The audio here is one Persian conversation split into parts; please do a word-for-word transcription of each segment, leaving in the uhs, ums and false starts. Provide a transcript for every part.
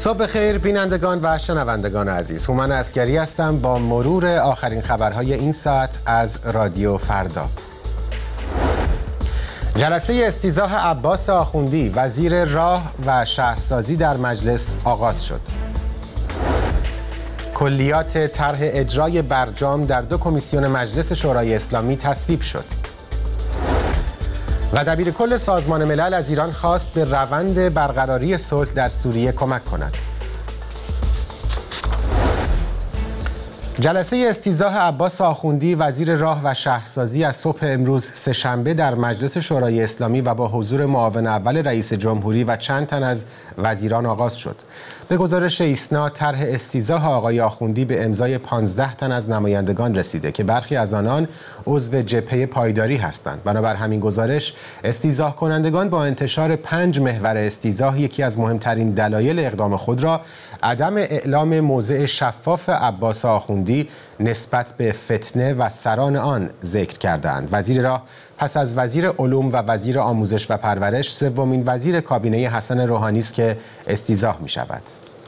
صبح خیر بینندگان و شنوندگان عزیز، هومن عسگری هستم با مرور آخرین خبرهای این ساعت از رادیو فردا. جلسه استیضاح عباس آخوندی وزیر راه و شهرسازی در مجلس آغاز شد. کلیات طرح اجرای برجام در دو کمیسیون مجلس شورای اسلامی تصویب شد. و دبیرکل سازمان ملل از ایران خواست به روند برقراری صلح در سوریه کمک کند. جلسه استیضاح عباس آخوندی وزیر راه و شهرسازی از صبح امروز سه‌شنبه در مجلس شورای اسلامی و با حضور معاون اول رئیس جمهوری و چند تن از وزیران آغاز شد. به گزارش ایسنا طرح استیضاح آقای آخوندی به امضای پانزده تن از نمایندگان رسیده که برخی از آنان عضو جبهه پایداری هستند. بنابر همین گزارش استیضاح کنندگان با انتشار پنج محور استیضاح یکی از مهمترین دلایل اقدام خود را عدم اعلام موضع شفاف عباس آخوندی نسبت به فتنه و سران آن ذکر کردند. وزیر راه پس از وزیر علوم و وزیر آموزش و پرورش سومین وزیر کابینه حسن روحانی است که استیضاح می شود.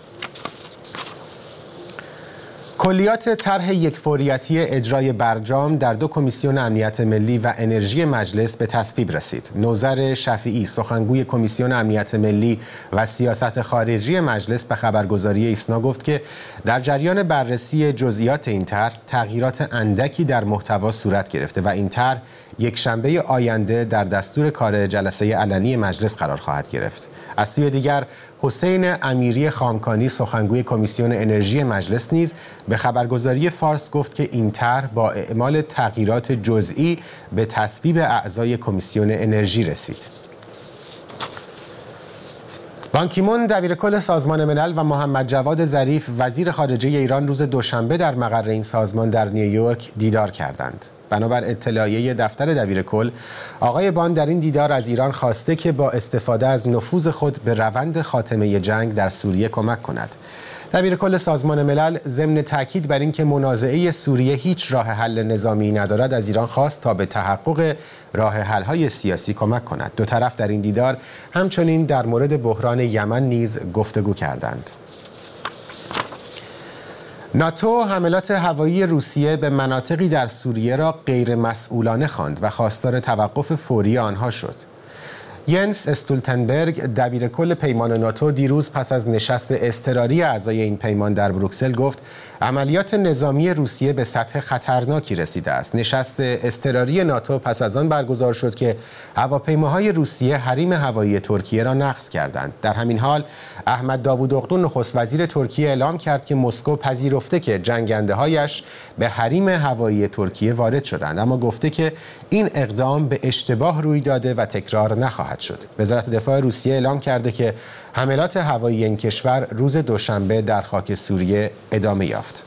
کلیات طرح یکفوریتی اجرای برجام در دو کمیسیون امنیت ملی و انرژی مجلس به تصویب رسید. نوذر شفیعی سخنگوی کمیسیون امنیت ملی و سیاست خارجی مجلس به خبرگزاری ایسنا گفت که در جریان بررسی جزئیات این طرح تغییرات اندکی در محتوا صورت گرفته و این طرح یک شنبه آینده در دستور کار جلسه علنی مجلس قرار خواهد گرفت. از سوی دیگر حسین امیری خامکانی سخنگوی کمیسیون انرژی مجلس نیز به خبرگزاری فارس گفت که این طرح با اعمال تغییرات جزئی به تصویب اعضای کمیسیون انرژی رسید. بان کی مون دبیرکل سازمان ملل و محمد جواد ظریف وزیر خارجه ایران روز دوشنبه در مقر این سازمان در نیویورک دیدار کردند. بنابر اطلاعیه دفتر دبیرکل، آقای بان در این دیدار از ایران خواسته که با استفاده از نفوذ خود به روند خاتمه جنگ در سوریه کمک کند. دبیرکل سازمان ملل ضمن تاکید بر اینکه منازعه سوریه هیچ راه حل نظامی ندارد از ایران خواست تا به تحقق راه حل‌های سیاسی کمک کند. دو طرف در این دیدار همچنین در مورد بحران یمن نیز گفتگو کردند. ناتو حملات هوایی روسیه به مناطقی در سوریه را غیر مسئولانه خواند و خواستار توقف فوری آنها شد. ینس استولتنبرگ دبیرکل پیمان ناتو دیروز پس از نشست اضطراری اعضای این پیمان در بروکسل گفت عملیات نظامی روسیه به سطح خطرناکی رسیده است. نشست اضطراری ناتو پس از آن برگزار شد که هواپیماهای روسیه حریم هوایی ترکیه را نقض کردند. در همین حال احمد داوودوغلو نخست وزیر ترکیه اعلام کرد که مسکو پذیرفته که جنگنده‌هایش به حریم هوایی ترکیه وارد شدند، اما گفته که این اقدام به اشتباه روی داده و تکرار نخواهد شد. وزارت دفاع روسیه اعلام کرده که حملات هوایی این کشور روز دوشنبه در خاک سوریه ادامه یافت.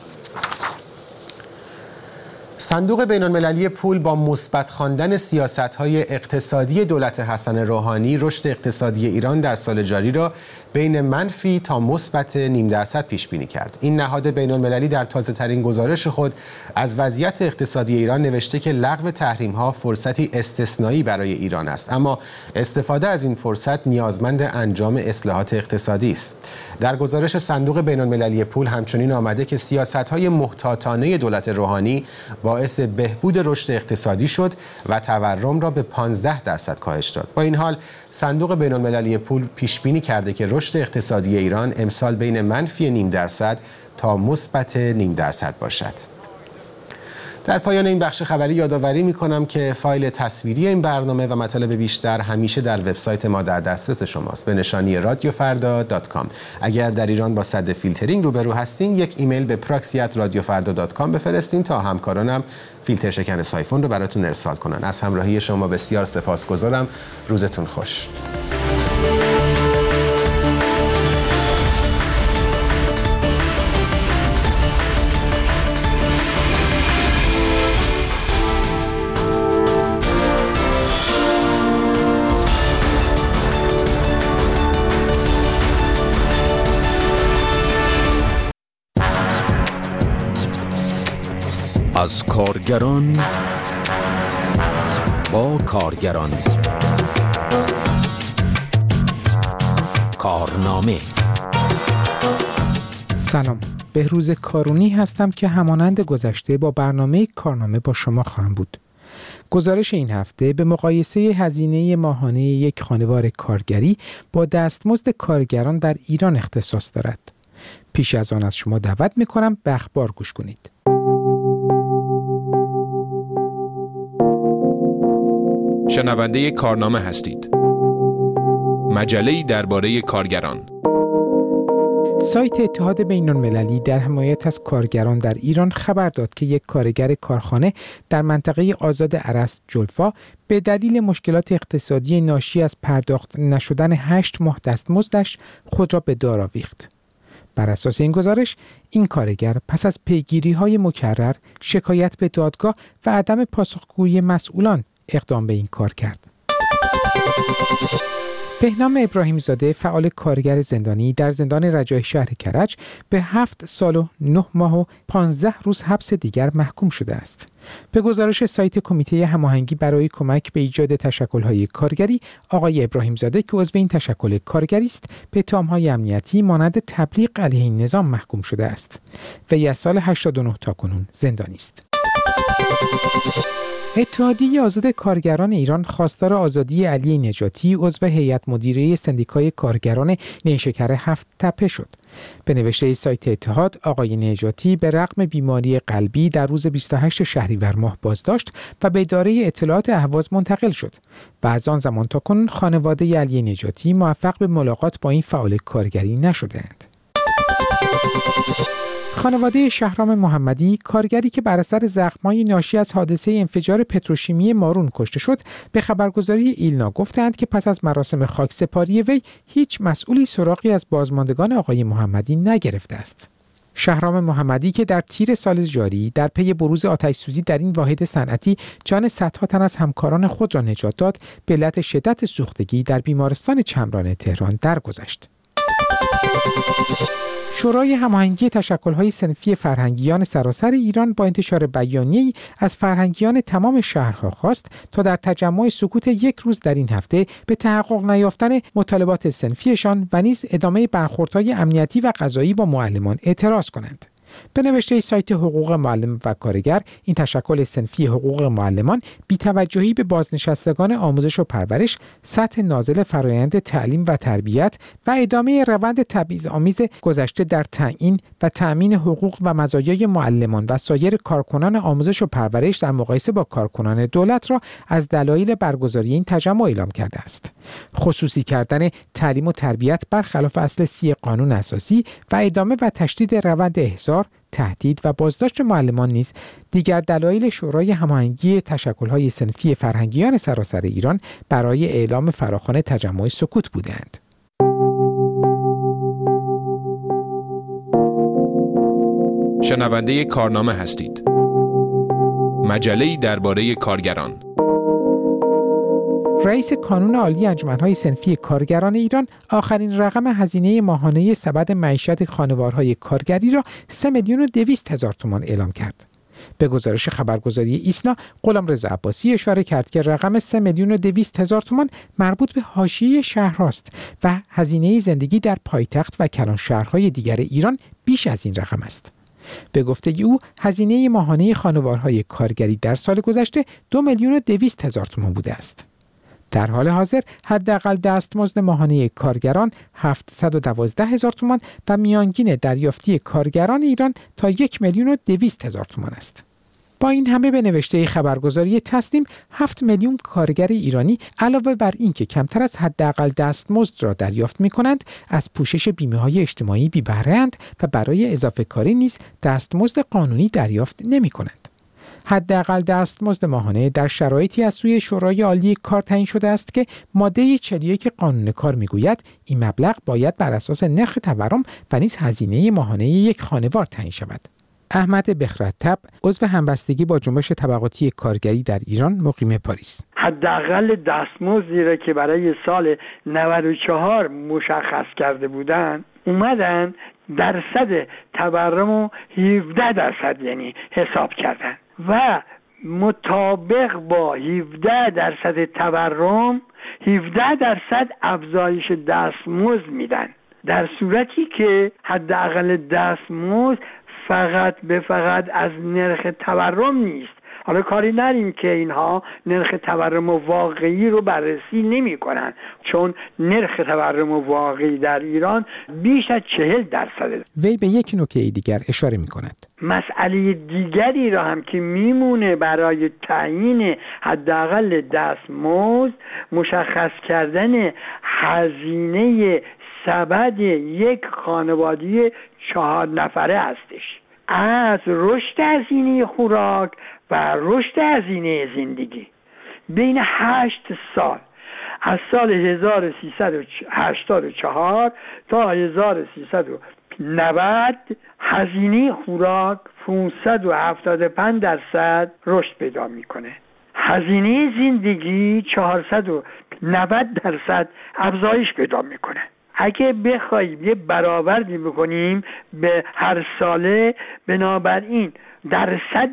صندوق بین‌المللی پول با مثبت خواندن سیاست‌های اقتصادی دولت حسن روحانی رشد اقتصادی ایران در سال جاری را بین منفی تا مثبت نیم درصد پیش بینی کرد. این نهاد بین‌المللی در تازه‌ترین گزارش خود از وضعیت اقتصادی ایران نوشته که لغو تحریم‌ها فرصتی استثنایی برای ایران است، اما استفاده از این فرصت نیازمند انجام اصلاحات اقتصادی است. در گزارش صندوق بین‌المللی پول همچنین آمده که سیاست‌های محتاطانه دولت روحانی باعث بهبود رشد اقتصادی شد و تورم را به پانزده درصد کاهش داد. با این حال صندوق بین‌المللی پول پیش بینی کرده که رشد اقتصادی ایران امسال بین منفی نیم درصد تا مثبت نیم درصد باشد. در پایان این بخش خبری یادآوری می‌کنم که فایل تصویری این برنامه و مطالب بیشتر همیشه در وبسایت ما در دسترس شماست به نشانی رادیو فردا دات کام. اگر در ایران با سد فیلترینگ روبرو هستین یک ایمیل به پراکسی ات رادیو فردا دات کام بفرستین تا همکارانم فیلتر شکن سایفون رو براتون ارسال کنن. از همراهی شما بسیار سپاسگزارم. روزتون خوش. از کارگران با کارگران کارنامه سلام، بهروز کارونی هستم که همانند گذشته با برنامه کارنامه با شما خواهم بود. گزارش این هفته به مقایسه هزینه ماهانه یک خانوار کارگری با دستمزد کارگران در ایران اختصاص دارد. پیش از آن از شما دعوت می‌کنم به اخبار گوش کنید. شنونده کارنامه هستید. مجله‌ای درباره کارگران. سایت اتحاد بین‌المللی در حمایت از کارگران در ایران خبر داد که یک کارگر کارخانه در منطقه آزاد ارس جلفا به دلیل مشکلات اقتصادی ناشی از پرداخت نشدن هشت ماه دستمزدش خود را به دار آویخت. بر اساس این گزارش، این کارگر پس از پیگیری‌های مکرر، شکایت به دادگاه و عدم پاسخگویی مسئولان اقدام به این کار کرد. بهنام ابراهیم زاده، فعال کارگر زندانی در زندان رجای شهر کرج، به هفت سال و نه ماه و پانزده روز حبس دیگر محکوم شده است. به گزارش سایت کمیته هماهنگی برای کمک به ایجاد تشکل‌های کارگری، آقای ابراهیم زاده که عضو این تشکل کارگری است، به اتهام‌های امنیتی مانند تبلیغ علیه این نظام محکوم شده است. وی از سال هشتاد و نه تا کنون زندانی است. اتحادیه آزاد کارگران ایران خواستار آزادی علی نجاتی، عضو هیئت مدیره سندیکای کارگران نیشکر هفت تپه شد. به نوشته سایت اتحاد، آقای نجاتی به رغم بیماری قلبی در روز بیست و هشتم شهریور ماه بازداشت و به اداره اطلاعات اهواز منتقل شد و از آن زمان تا کنون خانواده علی نجاتی موفق به ملاقات با این فعال کارگری نشده‌اند. خانواده شهرام محمدی، کارگری که بر اثر زخم‌های ناشی از حادثه انفجار پتروشیمی مارون کشته شد، به خبرگزاری ایلنا گفتند که پس از مراسم خاکسپاری وی هیچ مسئولی سراغی از بازماندگان آقای محمدی نگرفته است. شهرام محمدی که در تیر سال جاری در پی بروز آتش‌سوزی در این واحد صنعتی جان صدها تن از همکاران خود را نجات داد، به علت شدت سوختگی در بیمارستان چمران تهران درگذشت. شورای هماهنگی تشکل‌های صنفی فرهنگیان سراسر ایران با انتشار بیانیه‌ای از فرهنگیان تمام شهرها خواست تا در تجمع سکوت یک روز در این هفته به تحقق نیافتن مطالبات صنفیشان و نیز ادامه برخوردهای امنیتی و قضایی با معلمان اعتراض کنند. به نوشته سایت حقوق معلم و کارگر، این تشکل صنفی حقوق معلمان بی‌توجهی به بازنشستگان آموزش و پرورش، سطح نازل فرآیند تعلیم و تربیت و ادامه روند تبعیض‌آمیز گذشته در تعیین و تأمین حقوق و مزایای معلمان و سایر کارکنان آموزش و پرورش در مقایسه با کارکنان دولت را از دلایل برگزاری این تجمع اعلام کرده است. خصوصی کردن تعلیم و تربیت برخلاف اصل سی قانون اساسی و ادامه و تشدید روند احضار، تهدید و بازداشت معلمان نیز دیگر دلایل شورای هماهنگی تشکل‌های صنفی فرهنگیان سراسر ایران برای اعلام فراخوان تجمع سکوت بودند. شنونده کارنامه هستید. مجله‌ای درباره کارگران. رئیس کانون عالی انجمن‌های صنفی کارگران ایران آخرین رقم هزینه ماهانه سبد معیشت خانوارهای کارگری را سه میلیون و دویست هزار تومان اعلام کرد. به گزارش خبرگزاری ایسنا، غلامرضا عباسی اشاره کرد که رقم سه میلیون و دویست هزار تومان مربوط به حاشیه شهرهاست و هزینه زندگی در پایتخت و کلان شهرهای دیگر ایران بیش از این رقم است. به گفته او، هزینه ماهانه خانوارهای کارگری در سال گذشته دو میلیون و دویست هزار تومان بوده است. در حال حاضر حداقل دستمزد ماهانه کارگران هفتصد و دوازده هزار تومان و میانگین دریافتی کارگران ایران تا یک میلیون و دویست هزار تومان است. با این همه به نوشته خبرگزاری تسنیم، هفت میلیون کارگر ایرانی علاوه بر اینکه کمتر از حداقل دستمزد را دریافت می‌کنند، از پوشش بیمه‌های اجتماعی بی بهره اند و برای اضافه کاری نیز دستمزد قانونی دریافت نمی‌کنند. حداقل دستمزد ماهانه در شرایطی از سوی شورای عالی کار تعیین شده است که ماده چهل و یک قانون کار میگوید این مبلغ باید بر اساس نرخ تورم و نیز هزینه ماهانه یک خانوار تعیین شود. احمد بخرطب، عضو همبستگی با جنبش طبقاتی کارگری در ایران، مقیم پاریس: حداقل دستمزدی را که برای سال نود و چهار مشخص کرده بودند، اومدن درصد تورم رو هفده درصد یعنی حساب کردن و مطابق با هفده درصد تورم هفده درصد افزایش دستمزد میدن. در صورتی که حداقل دستمزد فقط به فقط از نرخ تورم نیست. حالا کاری نریم که اینها نرخ تورم واقعی رو بررسی نمی کنن، چون نرخ تورم واقعی در ایران بیش از چهل درصده. وی به یک نکته دیگر اشاره می کند. مسئله دیگری را هم که میمونه برای تعیین حداقل دستمزد، مشخص کردن هزینه سبد یک خانواده چهار نفره هستش، از رشد هزینه خوراک و رشد هزینه زندگی. بین هشت سال، از سال هزار و سیصد و هشتاد و چهار تا هزار و سیصد و نود هزینه خوراک پانصد و هفتاد و پنج درصد رشد پیدا میکنه. هزینه زندگی چهارصد و نود درصد افزایش پیدا میکنه. اگه بخوایم یه برآوردی بکنیم به هر ساله، بنابراین درصد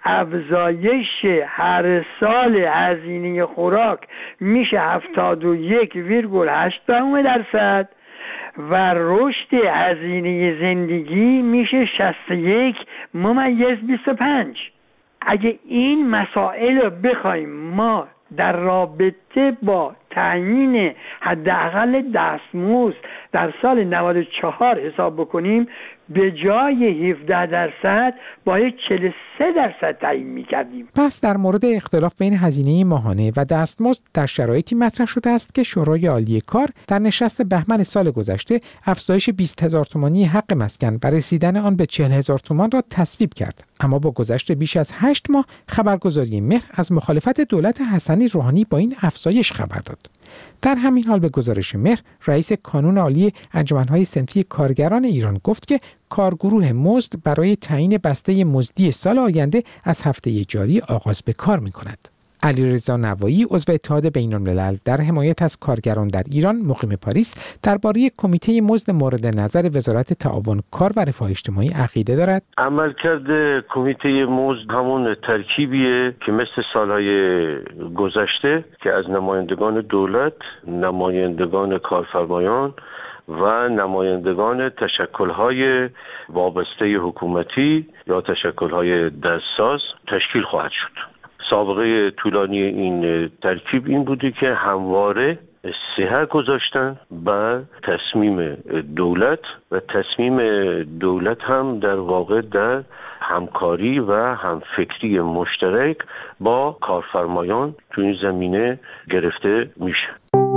افزایش هر سال هزینه خوراک میشه هفتاد و یک ویرگول هشت درصد و رشد هزینه زندگی میشه شصت و یک ممیز بیست و پنج. اگه این مسائل رو بخوایم ما در رابطه با تعیین حداقل دستمزد در سال نود و چهار حساب بکنیم، به جای هفده درصد باید چهل و سه درصد تعیین می‌کردیم. پس در مورد اختلاف بین هزینه ماهانه و دستمزد در شرایطی مطرح شده است که شورای عالی کار در نشست بهمن سال گذشته افزایش بیست هزار تومانی حق مسکن و رسیدن آن به چهل هزار تومان را تصویب کرد. اما با گذشت بیش از هشت ماه خبرگزاری مهر از مخالفت دولت حسنی روحانی با این افزایش خبر داد. در همین حال به گزارش مهر، رئیس کانون عالی انجمن‌های صنفی کارگران ایران گفت که کارگروه مزد برای تعیین بسته مزدی سال آینده از هفته جاری آغاز به کار می‌کند. علیرضا نوایی، عضو اتحاد بین‌الملل در حمایت از کارگران در ایران مقیم پاریس، درباره کمیته مزد مورد نظر وزارت تعاون کار و رفاه اجتماعی عقیده دارد. عملکرد کمیته مزد همون ترکیبیه که مثل سالهای گذشته که از نمایندگان دولت، نمایندگان کارفرمایان و نمایندگان تشکل‌های وابسته حکومتی یا تشکل‌های دستساز تشکیل خواهد شد. سابقه طولانی این ترکیب این بوده که همواره سحر گذاشتن بر تصمیم دولت و تصمیم دولت هم در واقع در همکاری و همفکری مشترک با کارفرمایان تو این زمینه گرفته میشه.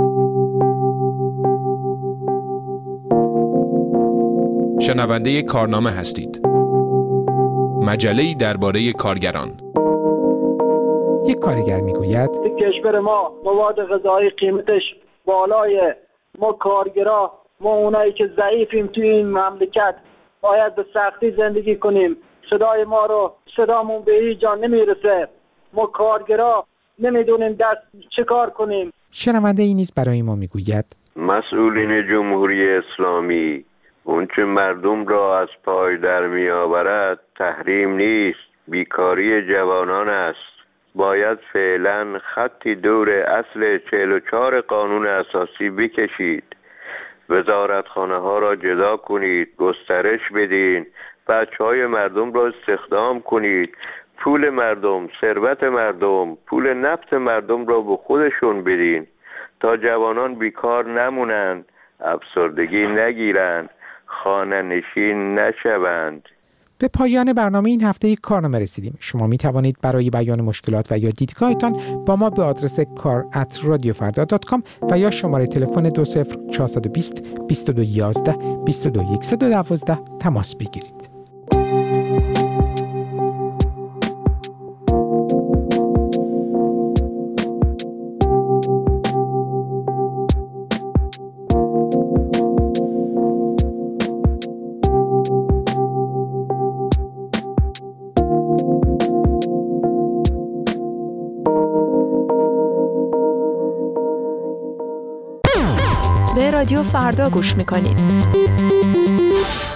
شنونده کارنامه هستید. مجله‌ای درباره کارگران. یک کارگر میگوید کشور ما مواد غذایی قیمتش بالای، ما کارگرا، ما اونایی که ضعیفیم توی این مملکت باید به سختی زندگی کنیم. صدای ما رو صدامون به هیچ جا نمیرسه. ما کارگرا نمیدونیم دست چه کار کنیم. شنونده ای نیز برای ما میگوید مسئولین جمهوری اسلامی اونچه مردم را از پای در میآورد تحریم نیست، بیکاری جوانان است. باید فعلا خطی دور اصل چهل و چهار قانون اساسی بکشید. وزارتخانه ها را جدا کنید، گسترش بدین، بچه های مردم را استخدام کنید، پول مردم، ثروت مردم، پول نفت مردم را به خودشون بدین تا جوانان بیکار نمونند، افسردگی نگیرند، خانه نشین نشوند. به پایان برنامه این هفته یک کارنامه رسیدیم. شما می توانید برای بیان مشکلات و یا دیدگاهتان با ما به آدرس کار ات رادیو فردا دات کام و یا شماره تلفن دو صفر چهار دو صفر بیست و دو یازده بیست و دو صد و دوازده تماس بگیرید. به رادیو فردا گوش میکنید.